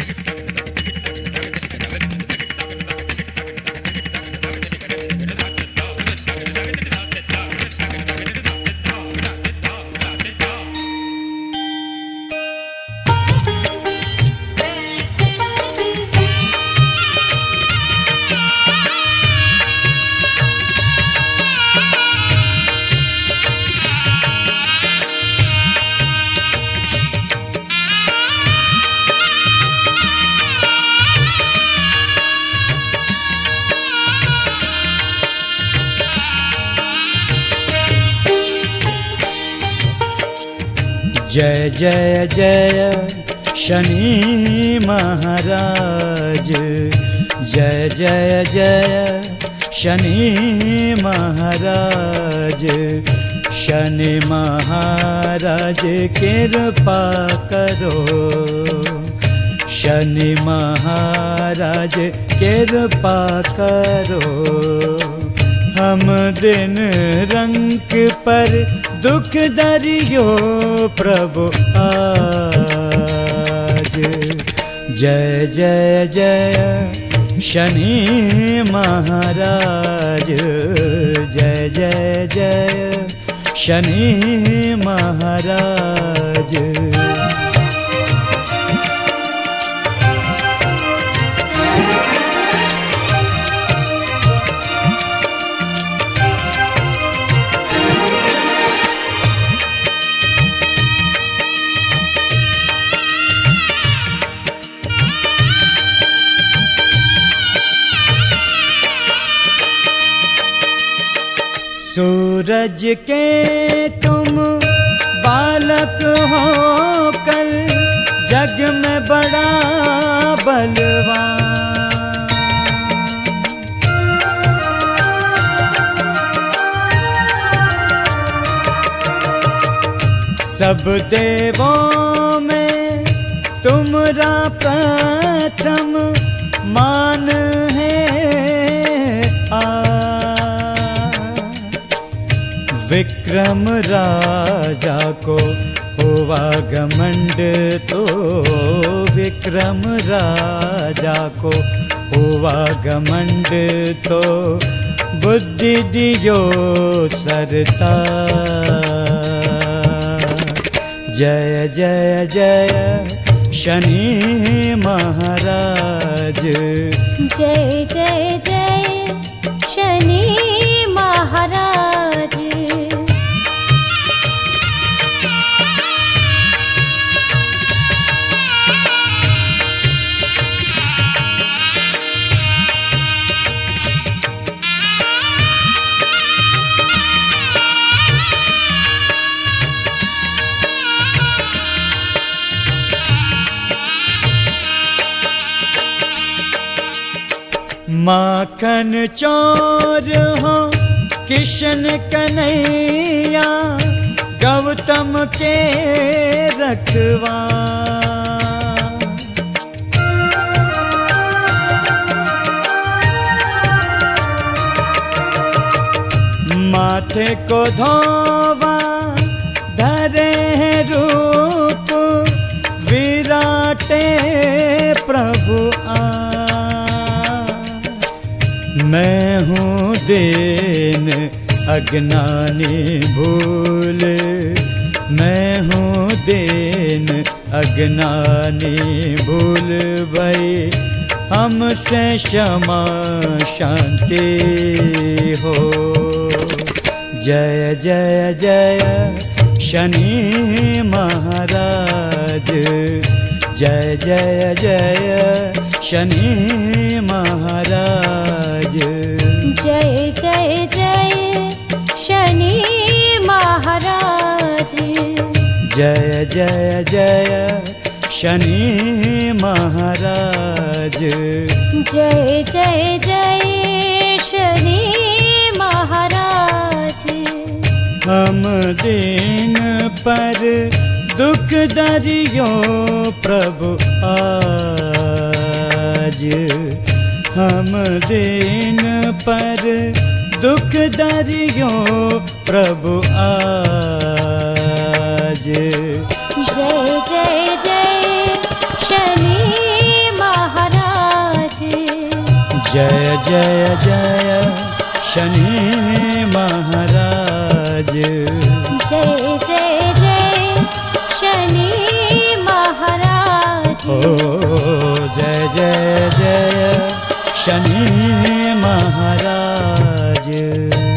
जय जय जय शनि महाराज, जय जय जय शनि महाराज। शनि महाराज कृपा करो, शनि महाराज कृपा करो। हम दिन रंग पर दुख दरियो प्रभु आज। जय जय जय शनि महाराज, जय जय जय शनि महाराज। सूरज के तुम बालक हो कर जग में बड़ा बलवान। सब देवों में तुमरा प्रथम मान है विक्रम राजा को हुआ घमंड तो विक्रम राजा को हुआ घमंड तो बुद्धि दियो सरता। जय जय जय शनि महाराज, जय जय जय शनि महाराज। माखन चोर हो किशन कन्हैया, गौतम के रखवा। माथे को धोवा धरे रूप विराटे प्रभु मैं हूँ दीन अज्ञानी भूल, मैं हूँ दीन अज्ञानी भूल भई हमसे क्षमा शांति हो। जय जय जय शनि महाराज, जय जय जय शनि महाराज। जय जय जय शनि महाराज, जय जय जय शनि महाराज। जय जय जय शनि महाराज। हम दीन पर दुख दरियो प्रभु आज, हम दीन पर दुख दरियो प्रभु आज। जय जय जय शनि जय जय जय शनि महाराज। जय जय जय शनि महाराज। ओ जय जय जय शनि महाराज।